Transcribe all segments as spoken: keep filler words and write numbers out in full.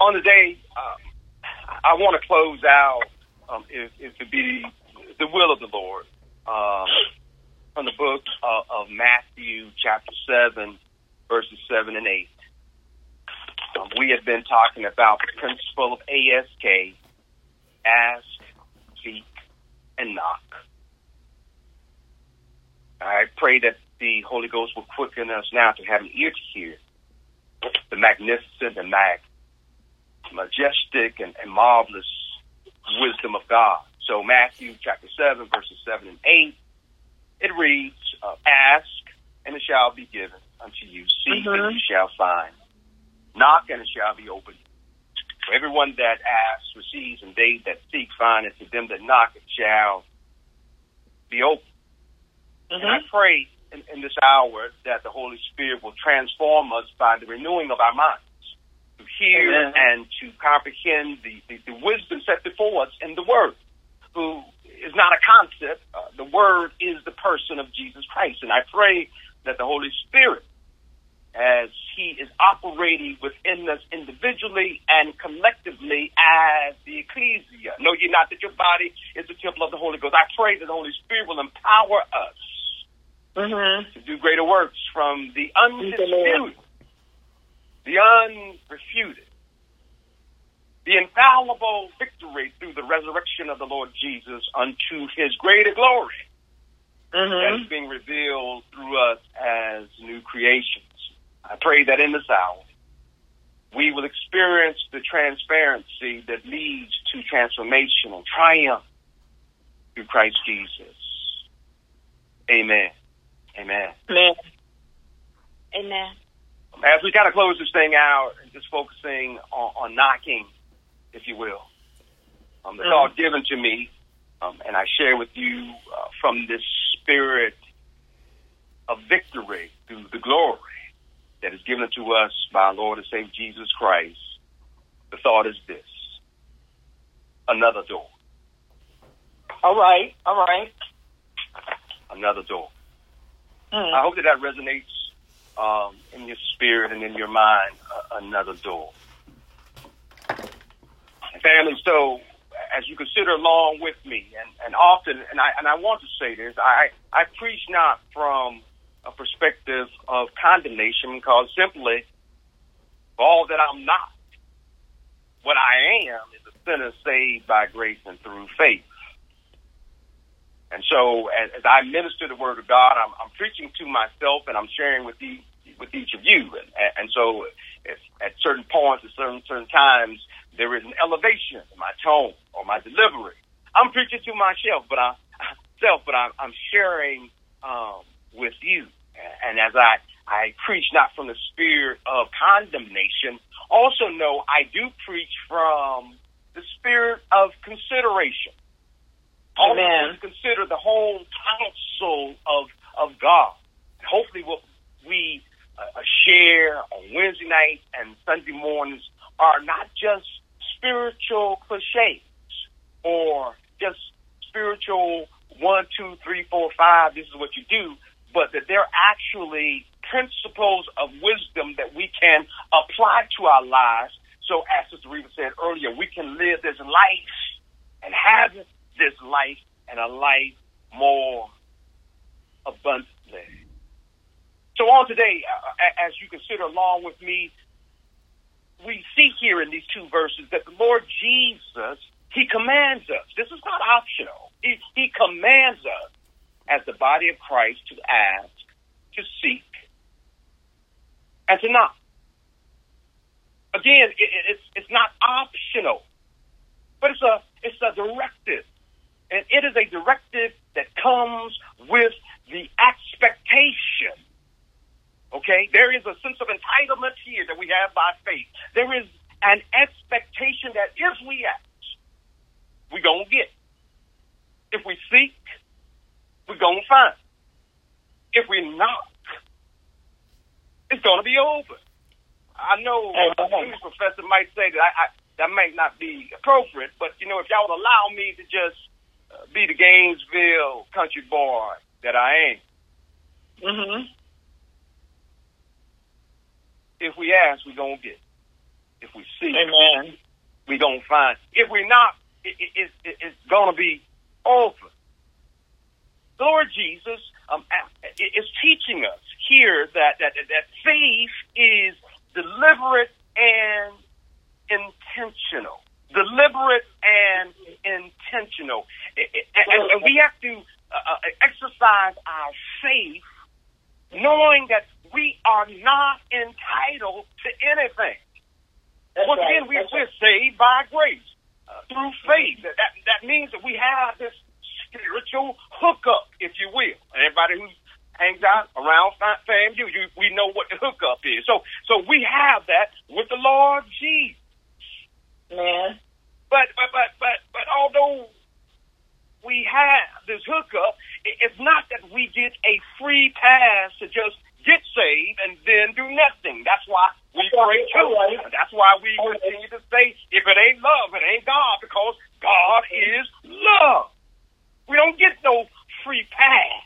On the day, um, I want to close out, um, if, if it be the will of the Lord, um, from the book of, of Matthew, chapter seven, verses seven and eight. Um, we have been talking about the principle of A S K, ask, seek, and knock. I pray that the Holy Ghost will quicken us now to have an ear to hear the magnificent and mag, majestic and, and marvelous wisdom of God. So Matthew chapter seven, verses seven and eight, it reads, uh, ask, and it shall be given unto you. Seek, mm-hmm. and you shall find. Knock, and it shall be opened. For everyone that asks receives, and they that seek find, and to them that knock it shall be open. Mm-hmm. And I pray in, in this hour that the Holy Spirit will transform us by the renewing of our minds, to hear Amen. And to comprehend the, the, the wisdom set before us in the Word, who is not a concept. Uh, the Word is the person of Jesus Christ. And I pray that the Holy Spirit, as He is operating within us individually and collectively as the ecclesia. Know ye not that your body is the temple of the Holy Ghost? I pray that the Holy Spirit will empower us mm-hmm. to do greater works from the undisputed, the unrefuted, the infallible victory through the resurrection of the Lord Jesus unto His greater glory mm-hmm. that is being revealed through us as new creations. I pray that in this hour, we will experience the transparency that leads to transformation and triumph through Christ Jesus. Amen. Amen. Amen. Amen. As we kind of close this thing out, just focusing on, on knocking, if you will. Um, it's mm-hmm. all given to me, um, and I share with you uh, from this spirit of victory through the glory that is given to us by our Lord and Savior Jesus Christ. The thought is this: another door. All right, all right. Another door. Mm. I hope that that resonates um, in your spirit and in your mind. Uh, another door. Family, so as you consider along with me, and, and often, and I and I want to say this, I, I preach not from a perspective of condemnation, because simply, for all that I'm not, what I am is a sinner saved by grace and through faith. And so, as, as I minister the Word of God, I'm, I'm preaching to myself, and I'm sharing with each, with each of you. And, and so, if, at certain points, at certain certain times, there is an elevation in my tone or my delivery. I'm preaching to myself, but I, self, but I'm, I'm sharing um, with you. And as I, I preach not from the spirit of condemnation, also know I do preach from the spirit of consideration. Amen. Also consider the whole counsel of of God. Hopefully what we uh, share on Wednesday nights and Sunday mornings are not just spiritual cliches or just spiritual one, two, three, four, five, this is what you do, but that they're actually principles of wisdom that we can apply to our lives. So as Sister Reva said earlier, we can live this life and have this life and a life more abundantly. So on today, uh, as you consider along with me, we see here in these two verses that the Lord Jesus, He commands us. This is not optional. He, he commands us as the body of Christ to ask, to seek, and to knock. Again, it, it's it's not optional, but it's a it's a directive, and it is a directive that comes with the expectation. Okay, there is a sense of entitlement here that we have by faith. There is an expectation that if we ask, we're gonna get. If we seek, we're going to find. If we knock, it's going to be over. I know a English professor might say that I, I, that might not be appropriate, but, you know, if y'all would allow me to just uh, be the Gainesville country boy that I am. Mm-hmm. If we ask, we're going to get. If we seek, Amen. we're going to find. If we're not, it, it, it, it's going to be over. The Lord Jesus um, is teaching us here that, that, that faith is deliberate and intentional. Deliberate and intentional. And, and we have to uh, exercise our faith knowing that we are not entitled to anything. That's Once right. again, we, That's we're right. saved by grace uh, through faith. That, that means that we have this spiritual hookup, if you will. Everybody who hangs out around FAMU, you, we know what the hookup is. So, so we have that with the Lord Jesus. Man. But, but, but, but, but although we have this hookup, it's not that we get a free pass to just get saved and then do nothing. That's why we pray too. That's why we continue to say, if it ain't love, it ain't God, because God is love. We don't get no free pass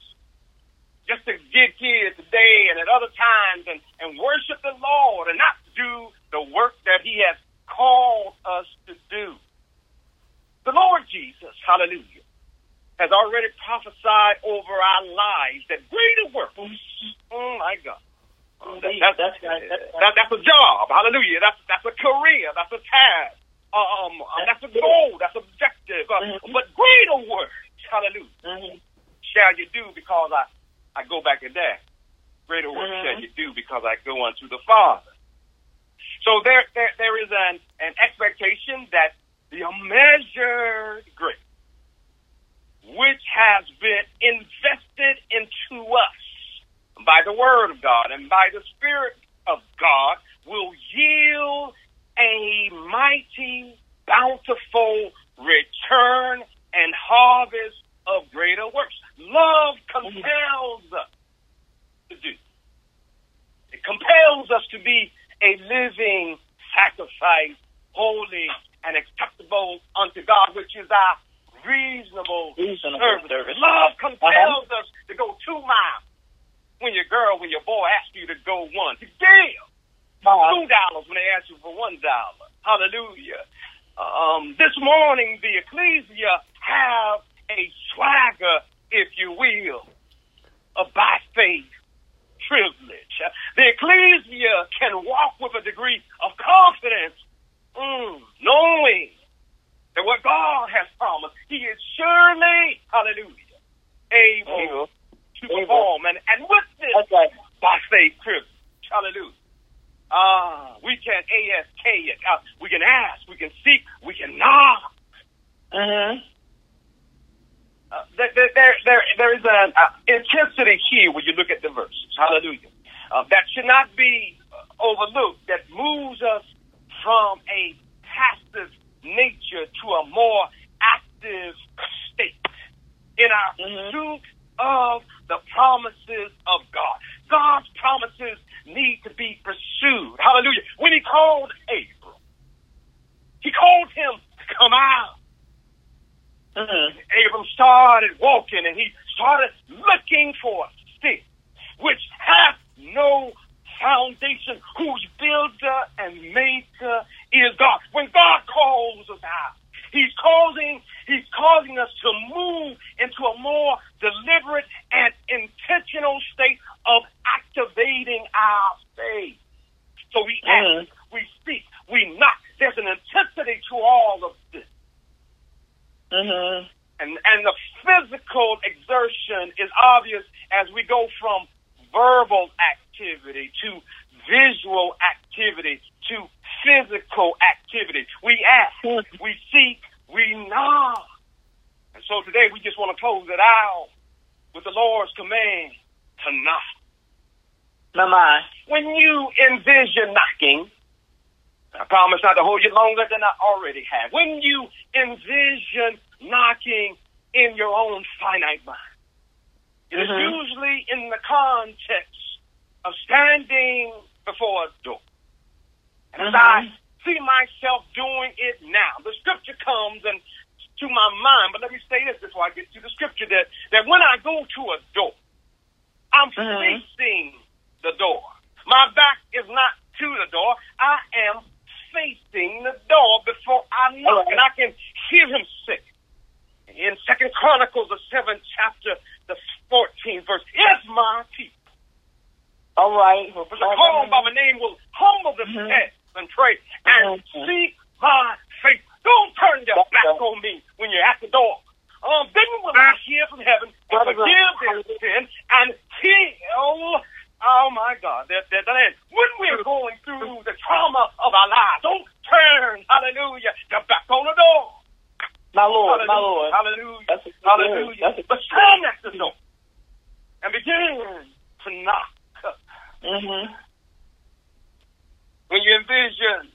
just to get here today and at other times and, and worship the Lord and not do the work that he has called us to do. The Lord Jesus, hallelujah, has already prophesied over our lives that greater works. Oh my God. Oh, that, that's, that's, right. that's, right. that, that's a job. Hallelujah. That's that's a career. That's a task. Um, that's, that's a goal. That's objective. Uh, mm-hmm. But greater works, hallelujah, mm-hmm. shall you do because I, I go back in there. Greater works mm-hmm. shall you do because I go unto the Father. So there there, there is an, an expectation that the measured grace, which has been invested into us by the Word of God and by the Spirit of God, will yield a mighty, bountiful return and harvest of greater works. Love compels us to do. It compels us to be a living sacrifice, holy and acceptable unto God, which is our reasonable, reasonable service. service. Love compels uh-huh. us to go two miles when your girl, when your boy asks you to go one. To give uh-huh. two dollars when they ask you for one dollar. Hallelujah. Um, this morning, the ecclesia have a swagger, if you will, of by faith privilege. The ecclesia can walk with a degree of confidence, mm, knowing that what God has promised, he is surely, hallelujah, able to perform. And, and with this, okay. by faith privilege, hallelujah, uh, we can ask it. Uh, we can ask, we can seek, we can knock. Uh-huh. Uh, there, there, there, there is an uh, intensity here when you look at the verses. Hallelujah. Uh, that should not be uh, overlooked. That moves us from a passive nature to a more active state in our mm-hmm. pursuit of the promises of God. God's promises need to be pursued. Hallelujah. When he called Abram, he called him to come out. Mm-hmm. Abram started walking and he started looking for a stick which hath no foundation, whose builder and maker is God. When God calls us out, he's causing he's causing us to move into a more deliberate and intentional state of activating our faith. So we act, mm-hmm. we speak, we knock. There's an intensity to all of this. Mm-hmm. And and the physical exertion is obvious as we go from verbal activity to visual activity to physical activity. We ask, we seek, we knock. And so today we just want to close it out with the Lord's command to knock. Mama. When you envision knocking, I promise not to hold you longer than I already have. When you envision knocking in your own finite mind, it mm-hmm. is usually in the context of standing before a door. And mm-hmm. as I see myself doing it now, the scripture comes and to my mind, but let me say this before I get to the scripture, that, that when I go to a door, I'm mm-hmm. facing the door. My back is not to the door. I am right. But the call by my name will humble themselves mm-hmm. and pray and mm-hmm. seek my face. Don't turn your That's back right. on me when you're at the door. Um, then will I hear from heaven and forgive their sin and heal. Oh my God, that that that when we're going through the trauma of our lives, don't turn, hallelujah, your back on the door. My Lord, hallelujah, my Lord. Hallelujah, That's hallelujah. That's but stand at the door and begin to knock. Mm-hmm. When you envision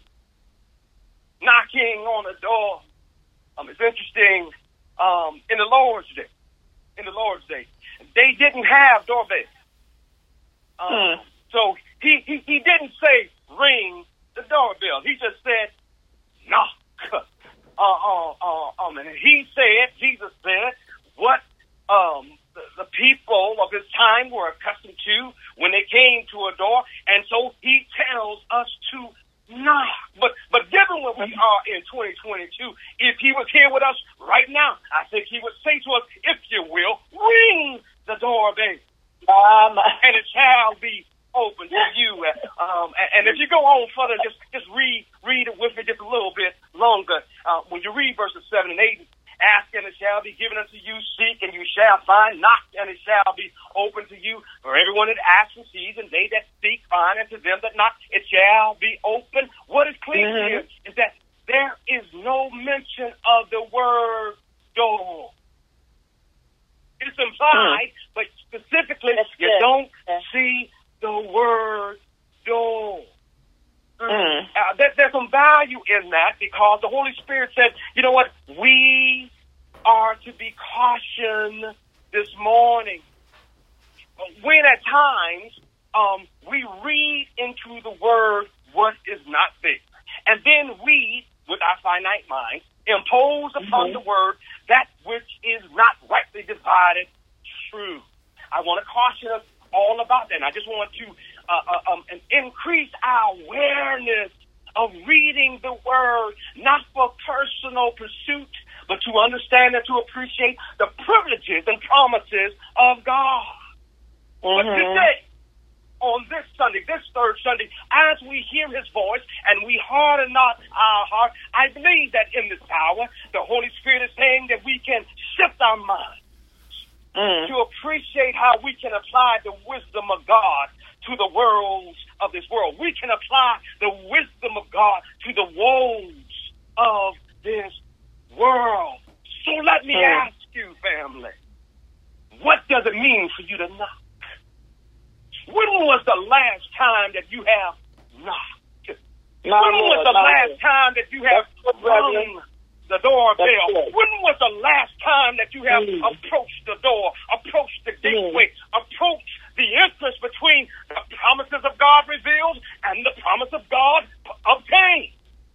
knocking on the door, um, it's interesting. Um, in the Lord's Day, in the Lord's Day, they didn't have doorbells. Um, mm. So he, he he didn't say ring the doorbell. He just said knock. Uh, uh, uh, um, and he said, Jesus said, what um, the, the people of his time were accustomed to when they came to a door, and so he tells us to knock. But but given where we are in twenty twenty-two, if he was here with us right now, I think he would say to us, if you will, ring the doorbell. Um, and it shall be open to you. Um, and, and if you go on further, just just read read it with me just a little bit longer. Uh, when you read verses seven and eight, ask and it shall be given unto you, seek and you shall find, knock and it shall be open to you. For everyone that asks receives, and they that seek find, and to them that knock it shall be open. What is clear mm-hmm. here is that there is no mention of the word door. It's implied, mm. but specifically, That's you good. don't yeah. see the word door. Mm. Uh, there, there's some value in that because the Holy Spirit said, you know what, we are to be cautioned this morning. When at times um, we read into the word what is not there, and then we, with our finite mind, impose upon mm-hmm. the word that which is not rightly divided true. I want to caution us all about that. And I just want to uh, uh, um, increase our awareness of reading the word, not for personal pursuit, but to understand and to appreciate the privileges and promises of God. Mm-hmm. But today, on this Sunday, this third Sunday, as we hear his voice and we harden not our heart, I believe that in this hour, the Holy Spirit is saying that we can shift our minds mm. to appreciate how we can apply the wisdom of God to the worlds of this world. We can apply the wisdom of God to the woes of this world. So let me mm. ask you, family, what does it mean for you to knock? When was the last time that you have knocked? No, when was Lord, the no. last time that you have rung the doorbell? When was the last time that you have mm. approached the door, approached the gateway, mm. approached the entrance between the promises of God revealed and the promise of God obtained?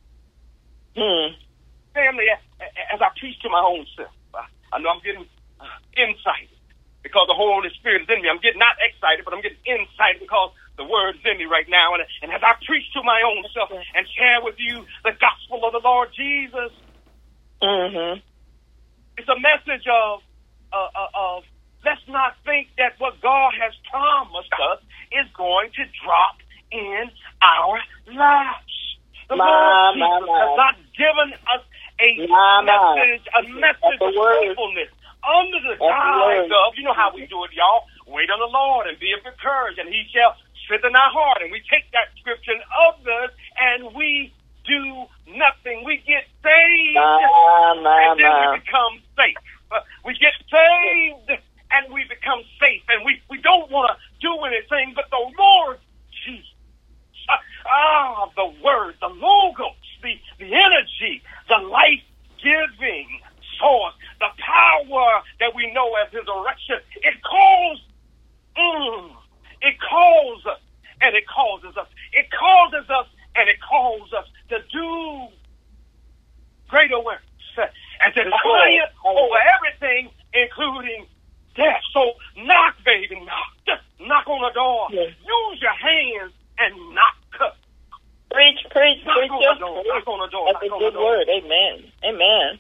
Mm. Family, as I preach to my own self, I know I'm getting uh, insight. Because the Holy Spirit is in me. I'm getting not excited, but I'm getting insight because the word is in me right now. And, and as I preach to my own self and share with you the gospel of the Lord Jesus, mm-hmm. it's a message of, uh, uh, of let's not think that what God has promised us is going to drop in our lives. The my, Lord my, Jesus my. has not given us a my, message, a message of word. faithfulness. Under the guise of, you know how we do it, y'all. Wait on the Lord and be of good courage, and he shall strengthen our heart. And we take that scripture of this, and we do nothing. We get saved, my, my, and then my. we become safe. Uh, we get saved, and we become safe. And we, we don't want to do anything but the Lord Jesus. Uh, ah, the word, the logos, the, the energy, the life-giving source, the power that we know as his erection. It calls, mm, it calls us, and it causes us. It causes us, and it calls us to do greater works and to triumph over everything, including death. So knock, baby, knock. Just knock on the door. Yes. Use your hands and knock. Preach, preach, knock preach. On the door, knock on the door. That's knock a good on the door. word. Amen. Amen.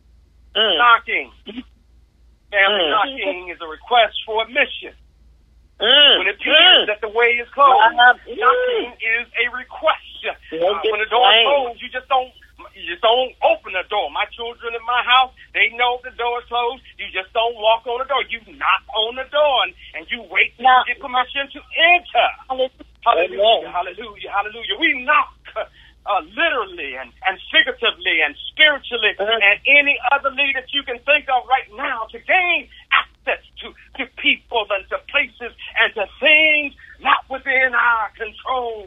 Mm. Knocking. Family Mm. knocking is a request for admission. Mm. When it appears Mm. that the way is closed, Uh, knocking is a request. Uh, Make it when the door is plain. closed, you just don't you just don't open the door. My children in my house, they know the door is closed. You just don't walk on the door. You knock on the door and, and you wait till Now- you get permission to enter. Hallelujah, Amen. hallelujah, hallelujah. We knock uh, literally and, and figuratively and spiritually Mhm. and any other need that you can think of right now to gain access to, to people and to places and to things not within our control.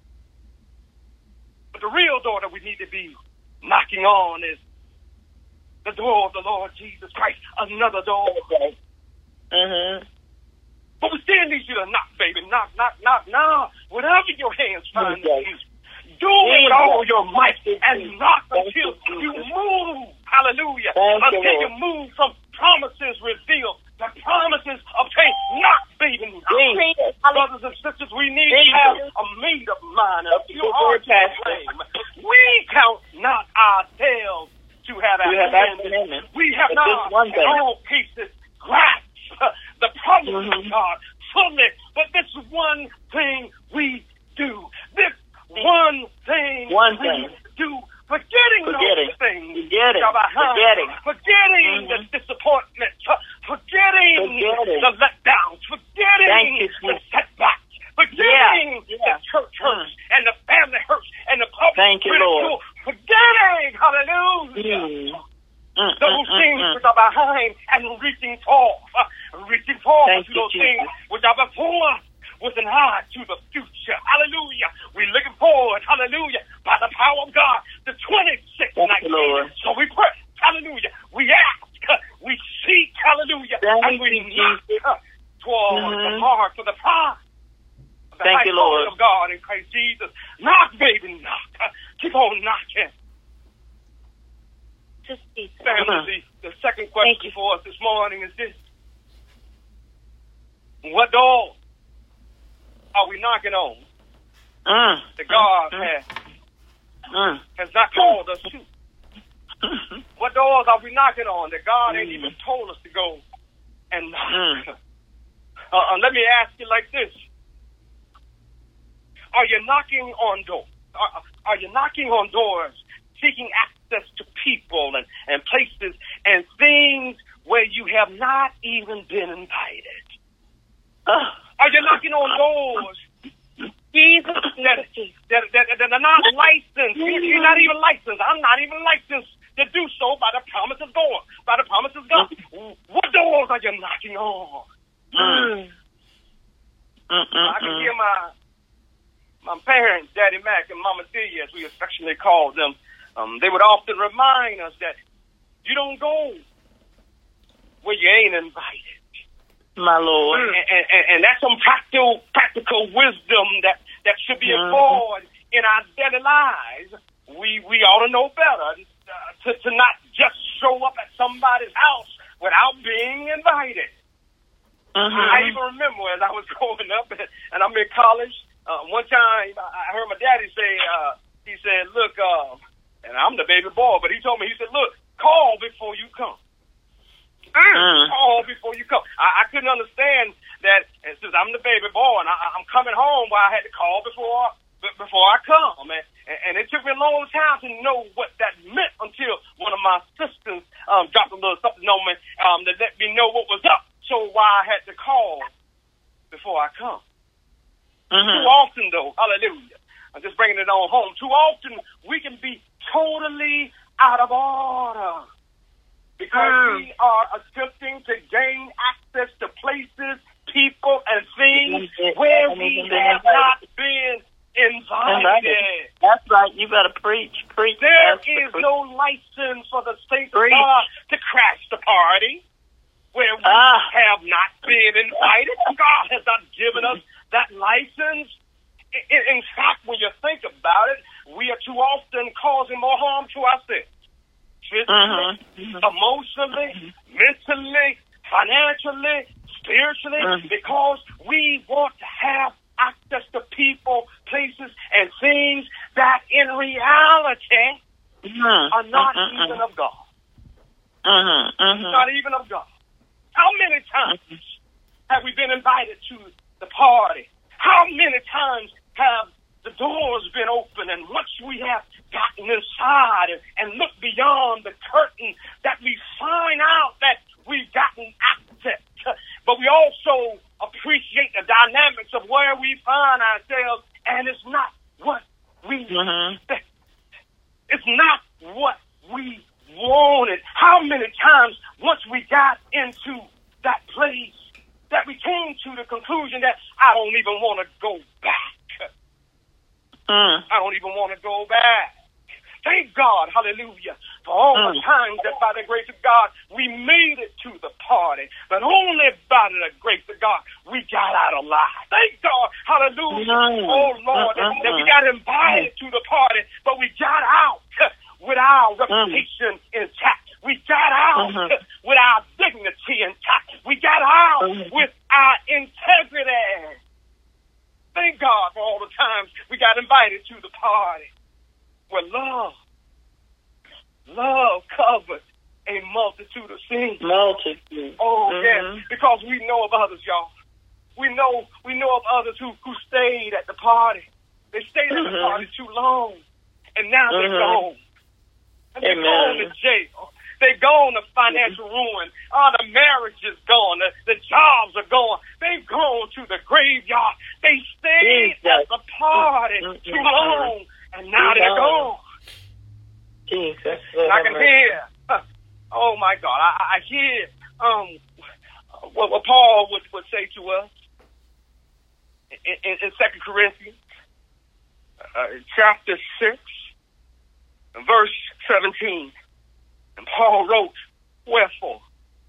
But the real door that we need to be knocking on is the door of the Lord Jesus Christ, another door. Mm-hmm. But we still need you to knock, baby. Knock, knock, knock, knock. Whatever your hands find to Okay. do, do it with all your might and knock until you move. Hallelujah. Thank you, Until you Lord. move from promises revealed to promises obtained. Knock, baby. Knock. Jesus. Brothers and sisters, we need to have a made-up mind, a pure heart to claim. We count not ourselves to have You have apprehended. apprehended. We have But not this one in thing. all cases grasped uh, the promises of Mhm. God fully. But this one thing we do. This one thing One we thing. do. Forgetting, Forgetting. those things. Forgetting. that are behind. Forgetting. Forgetting Mhm. the disappointment. uh, Forgetting, Forgetting. the letdowns. Forgetting Thank you, the Jesus. setbacks. Forgetting Yeah, yeah. the church hurts Mm. and the family hurts and the public Thank you, ridicule. Lord. Forgetting, hallelujah, Mm. Mm, those mm, things mm, which are behind and reaching forth, uh, reaching forth Thank to you, those Jesus. things which are before us with an eye to the future. Hallelujah. We're looking forward, hallelujah, by the power of God, the twenty-sixth Thank night. you, Lord. So we pray, hallelujah. We ask, uh, we seek, hallelujah, Thank and we you, knock Jesus. uh, toward Mhm. the mark for the prize. of the Thank high you, Lord. calling of God in Christ Jesus. Knock, baby, knock. Uh, Keep on knocking. Just keep Family, the, the second Thank question you. for us this morning is this. What door are we knocking on Mm. that God Mm. has, Mm. has not called us to? Mm. What doors are we knocking on that God ain't Mm. even told us to go and knock? Mm. Uh, uh, let me ask you like this. Are you knocking on doors? Are, are you knocking on doors, seeking access to people and, and places and things where you have not even been invited? Uh, Are you knocking on doors Jesus. that, that, that, that are not licensed? You're not even licensed. I'm not even licensed to do so by the promise of God. By the promise of God. What doors are you knocking on? Mm. Mm, mm, I can mm. hear my my parents, Daddy Mac and Mama Celia, as we affectionately called them. Um, they would often remind us that you don't go where you ain't invited. My Lord. And, and, and, and that's some practical practical wisdom that, that should be Mhm. employed in our daily lives. We we ought to know better uh, to, to not just show up at somebody's house without being invited. Mhm. I even remember as I was growing up and I'm in college, uh, one time I heard my daddy say, uh, he said, look, uh, and I'm the baby boy, but he told me, he said, look, call before you come. Mm. Call before you come. I, I couldn't understand that, and since I'm the baby boy and I, I'm coming home, where I had to call before b- before I come. And, and it took me a long time to know what that meant until one of my sisters um, dropped a little something on me um, that let me know what was up. So why I had to call before I come. Mhm. Too often, though, hallelujah, I'm just bringing it on home. Too often, we can be totally out of order because Mm. we are attempting to gain access to places, people, and things Mhm. where And we even been have invited. not been invited. Invited. That's right. You better preach. Preach. There Pastor, is preach. no license for the saints of Preach. God to crash the party where we Ah. have not been invited. God has not given us that license. In, in fact, when you think about it, we are too often causing more harm to ourselves. Physically, Mhm. Mhm. emotionally, mentally, financially, spiritually, Mhm. because we want to have access to people, places, and things that in reality Mhm. are not Mhm. even of God. Mhm. Mhm. Not even of God. How many times have we been invited to the party? How many times have the doors been open, and once we have gotten inside and, and looked beyond the curtain, that we find out that we've gotten access, but we also appreciate the dynamics of where we find ourselves, and it's not what we Mm-hmm. it's not what we wanted. How many times once we got into that place that we came to the conclusion that I don't even want to go back. Mm. I don't even want to go back. Thank God, hallelujah, for all Mm. the times that by the grace of God, we made it to the party. But only by the grace of God, we got out alive. Thank God, hallelujah. Mm. Oh, Lord, that, that we got invited to the party, but we got out with our reputation intact. We got out Mm-hmm. with our dignity intact. We got out Mm-hmm. with our integrity. Thank God for all the times we got invited to the party where love, love covered a multitude of sins. Multitude. Oh, Mhm. yes, because we know of others, y'all. We know we know of others who, who stayed at the party. They stayed at the Mhm. party too long, and now they're Mhm. gone. And they're Amen. gone to jail. They're gone to financial ruin. Oh, the marriage is gone. The, the jobs are gone. They've gone to the graveyard. They stayed Jesus. at the party Mm-mm. too long, and now Too they're long. gone. Jesus. And I can hear, oh my God, I, I hear um, what, what Paul would, would say to us in, in, in Second Corinthians uh, chapter six, verse seventeen. And Paul wrote, wherefore,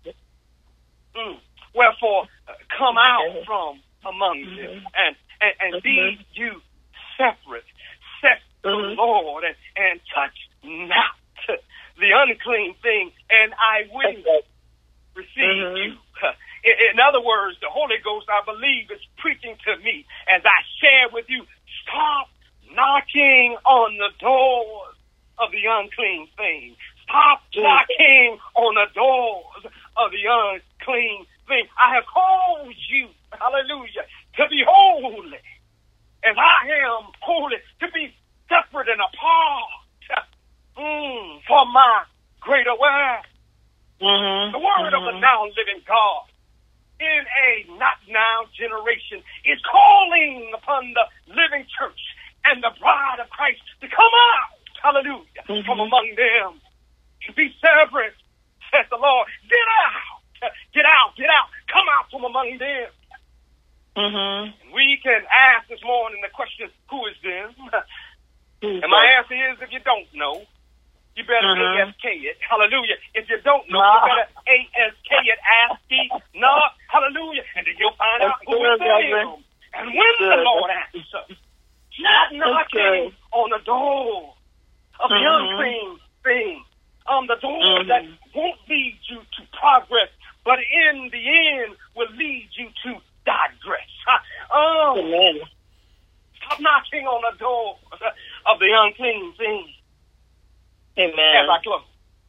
mm, wherefore, uh, come out from among Mhm. them and, and, and Mhm. be you separate, saith the Mhm. Lord, and, and touch not the unclean thing, and I will receive Mhm. you. In, in other words, the Holy Ghost, I believe, is preaching to me as I share with you, stop knocking on the doors of the unclean thing. Stop knocking on the doors of the unclean thing. I have called you, hallelujah, to be holy as I am holy, to be separate and apart mm, for my greater work. Mm-hmm. The word mm-hmm. of the now living God in a not now generation is calling upon the living church and the bride of Christ to come out, hallelujah, Mm-hmm. from among them. To be separate, says the Lord. Get out. Get out. Get out. Come out from among them. Mm-hmm. We can ask this morning the question, who is them? And my answer is, if you don't know, you better Mhm. A S K it. Hallelujah. If you don't know, Nah. you better A S K it. Ask ye not. Hallelujah. And then you'll find out That's who good, is brother. them. And when the good. Lord answers, not knocking good. on the door of the Mhm. unclean thing, um, the door Mhm. that won't lead you to progress, but in the end will lead you to digress. Oh, Amen. stop knocking on the door of the unclean thing. Amen. As I close.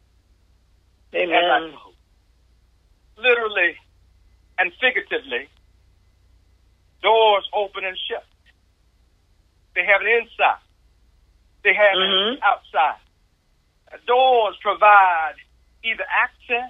As I Amen. close. Literally and figuratively, doors open and shut. They have an inside. They have Mhm. an outside. Doors provide either access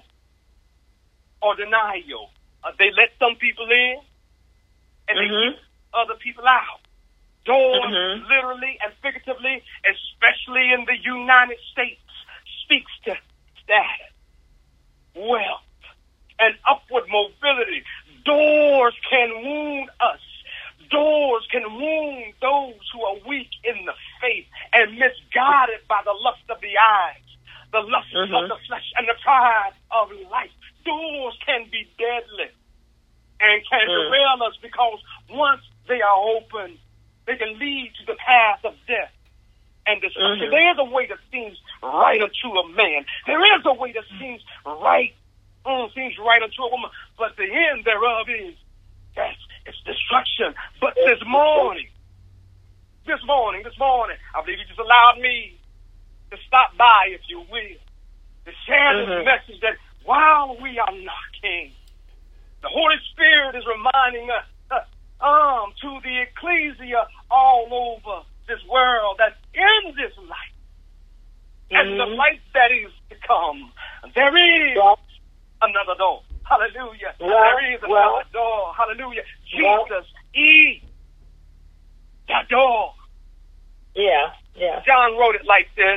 or denial. Uh, they let some people in and they Mhm. keep other people out. Doors, Mhm. literally and figuratively, especially in the United States, speaks to status, wealth, and upward mobility. Doors can wound us. Doors can wound those who are weak in the faith and misguided by the lust of the eyes, the lust Mhm. of the flesh, and the pride of life. Doors can be deadly and can Mm. derail us because once they are open, they can lead to the path of death and destruction. Mhm. There is a way that seems right unto a man. There is a way that seems right, mm, seems right unto a woman, but the end thereof is death. It's destruction. But this morning, this morning, this morning, I believe you just allowed me to stop by, if you will, to share this Mhm. message that while we are knocking, The Holy Spirit is reminding us uh, um, to the ecclesia all over this world that in this life mm-hmm. and the life that is to come, there is well, another door. Hallelujah. Well, there is another well, door. Hallelujah. Jesus well, is the door. Yeah, yeah. John wrote it like this.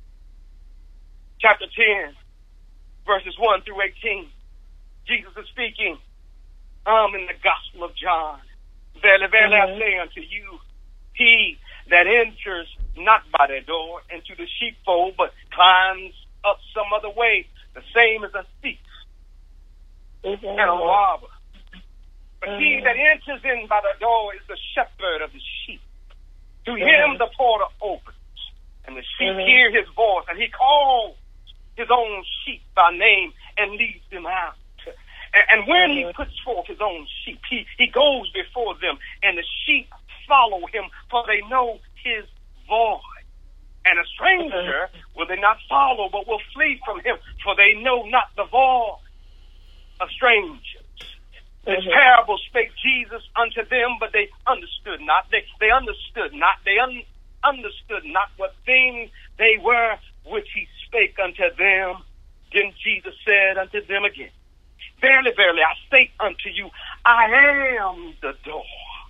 Chapter ten, verses one through eighteen. Jesus is speaking um, in the Gospel of John. Verily, verily, mm-hmm. I say unto you, he that enters not by the door into the sheepfold, but climbs up some other way, the same as a thief mm-hmm. and a robber. But mm-hmm. he that enters in by the door is the shepherd of the sheep. To mm-hmm. him the porter opens, and the sheep mm-hmm. hear his voice, and he calls his own sheep by name and leads them out. And, and when mm-hmm. he puts forth his own sheep, he, he goes before them, and the sheep follow him, for they know his voice. And a stranger mm-hmm. will they not follow, but will flee from him, for they know not the voice of strangers. This mm-hmm. parable spake Jesus unto them, but they understood not. They they understood not. They un, understood not what things they were which he spake unto them. Then Jesus said unto them again, Verily, verily, I say unto you, I am the door.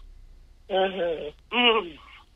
Mm-hmm. Mm.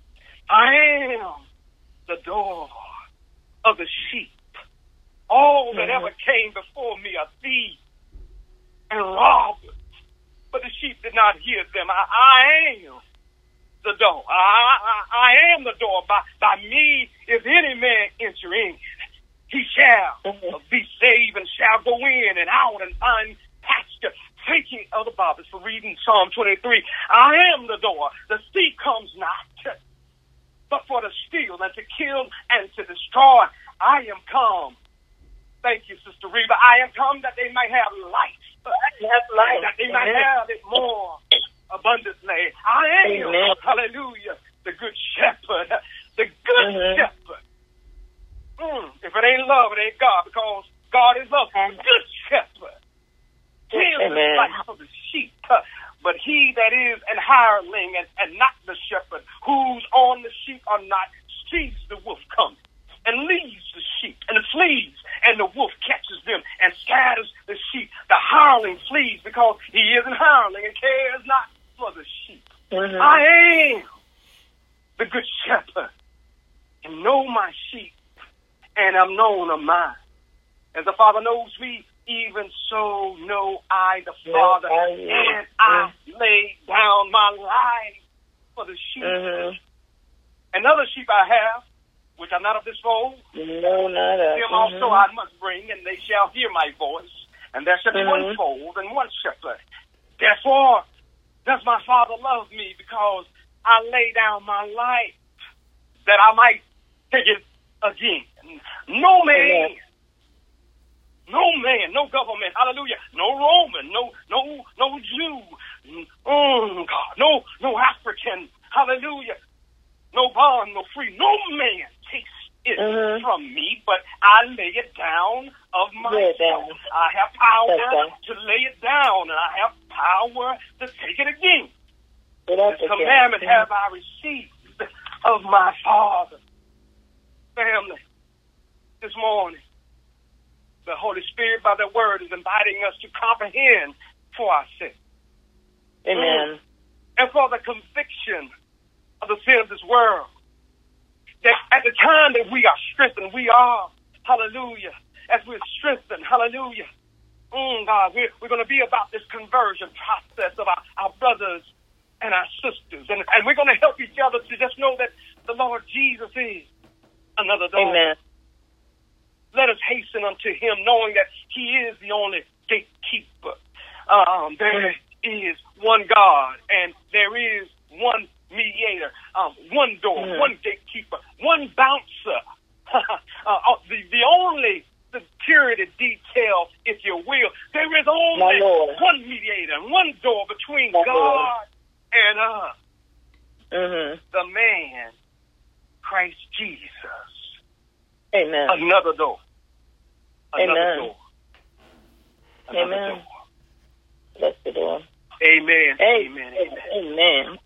I am the door of the sheep. All that mm-hmm. ever came before me are thieves and robbers, but the sheep did not hear them. I, I am the door. I, I, I am the door. By, by me, if any man enter in, he shall mm-hmm. be saved and shall go in and out and find pasture. Thank you, Elder Bobbers, for reading Psalm twenty-three. I am the door. The thief comes not, but for to steal and to kill and to destroy. I am come. Thank you, Sister Reba. I am come that they might have life. Have life. That they might have it more abundantly. I am, Amen. Hallelujah, the good shepherd. The good mm-hmm. shepherd. Mm, if it ain't love, it ain't God, because God is love. The good shepherd. He is the life of the sheep. But he that is an hireling and, and not the shepherd, who's on the sheep or not, sees the wolf come and leaves the sheep and flees, and the wolf catches them and scatters the sheep. The hireling flees because he is an hireling and cares not for the sheep. Mm-hmm. I am the good shepherd and know my sheep, and I'm known of mine. As the Father knows me, even so know I the Father, yes, I and I mm-hmm. lay down my life for the sheep. Mm-hmm. Another sheep I have, which are not of this fold, no, not of. Them mm-hmm. also I must bring, and they shall hear my voice, and there shall be mm-hmm. one fold and one shepherd. Therefore does my Father love me, because I lay down my life that I might take it again. No man, no man, no government, hallelujah, no Roman, no no no Jew, oh God, no no African, hallelujah, no bond, no free, no man takes it mm-hmm. from me, but I lay it down of myself. I have power okay. to lay it down, and I have power to take it again. This commandment mm-hmm. have I received of my Father. Family, this morning, the Holy Spirit, by the word, is inviting us to comprehend for ourselves. Amen. Mm. And for the conviction of the sin of this world. That at the time that we are strengthened, we are, hallelujah, as we're strengthened, hallelujah. Mm, God, we're, we're going to be about this conversion process of our, our brothers and our sisters. And, and we're going to help each other to just know that the Lord Jesus is another door. Amen. Let us hasten unto him, knowing that he is the only gatekeeper. Um, there is one God, and there is one mediator, um, one door, mm. one gatekeeper, one bouncer. uh, the, the only security detail, if you will, there is only one mediator and one door between My God Lord. and us. Mm-hmm. The man, Christ Jesus. Amen. Another door. Another Amen. door. Another Amen. door. Blessed Amen. Amen. Amen. Amen. Amen.